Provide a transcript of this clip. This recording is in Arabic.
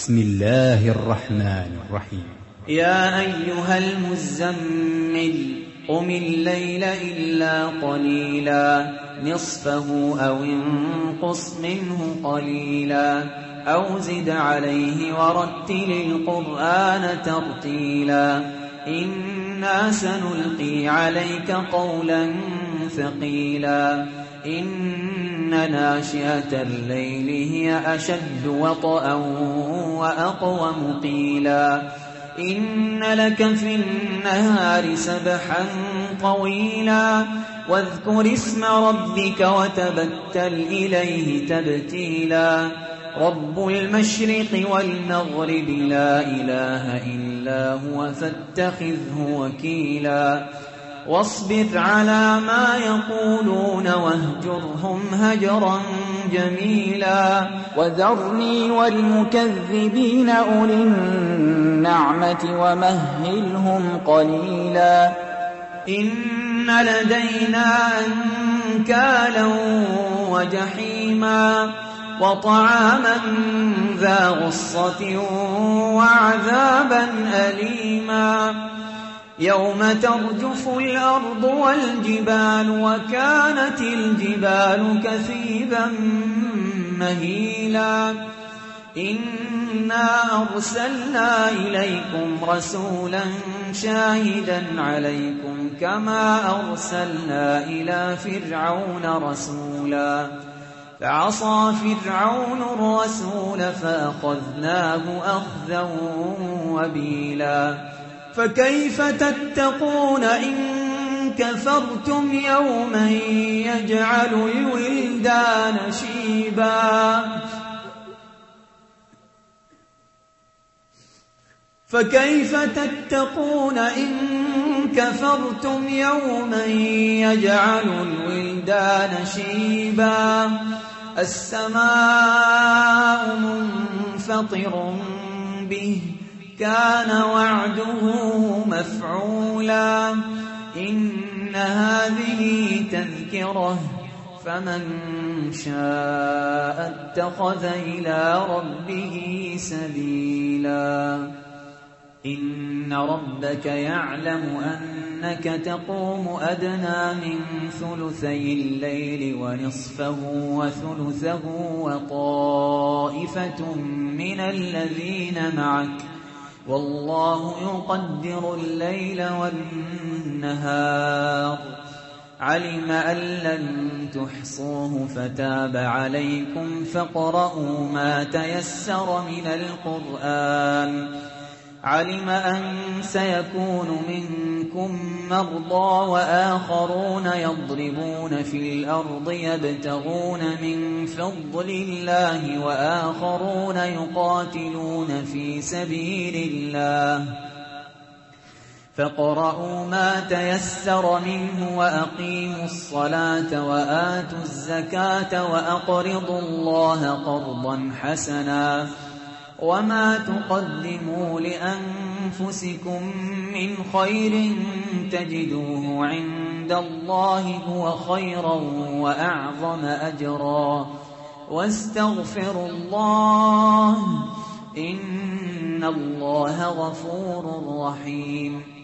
بسم الله الرحمن الرحيم. يا أيها المزمل قم الليل إلا قليلا نصفه أو انقص منه قليلا أو زد عليه ورتل القرآن ترتيلا إنا سنلقي عليك قولا ثقيلا إن ناشئة الليل هي أشد وطئا وأقوم قيلا إن لك في النهار سبحا طويلا واذكر اسم ربك وتبتل إليه تبتيلا رب المشرق والمغرب لا إله إلا هو فاتخذه وكيلا واصبر على ما يقولون واهجرهم هجرا جميلا وذرني والمكذبين أولي النعمة ومهلهم قليلا إن لدينا أنكالا وجحيما وطعاما ذا غصة وعذابا أليما يوم ترجف الأرض والجبال وكانت الجبال كثيبا مهيلا إنا أرسلنا إليكم رسولا شاهدا عليكم كما أرسلنا إلى فرعون رسولا فعصى فرعون الرسول فأخذناه أخذا وبيلا فكيف تتقون إن كفرتم يوما يجعل الولدان شيبا فكيف تتقون إن كفرتم يوما يجعل الولدان شيبا السماء منفطر به كان وعده مفعولا إن هذه تذكرة فمن شاء اتخذ إلى ربه سبيلا إن ربك يعلم أنك تقوم أدنى من ثلثي الليل ونصفه وثلثه وطائفة من الذين معك والله يقدر الليل والنهار علم أن لن تحصوه فتاب عليكم فاقرؤوا ما تيسر من القرآن علم أن سيكون منكم مرضى وآخرون يضربون في الأرض يبتغون من فضل الله وآخرون يقاتلون في سبيل الله فاقرؤوا ما تيسر منه وأقيموا الصلاة وآتوا الزكاة وأقرضوا الله قرضا حسنا وما تقدموا لأنفسكم من خير تجدوه عند الله هو خيرا وأعظم أجرا واستغفروا الله إن الله غفور رحيم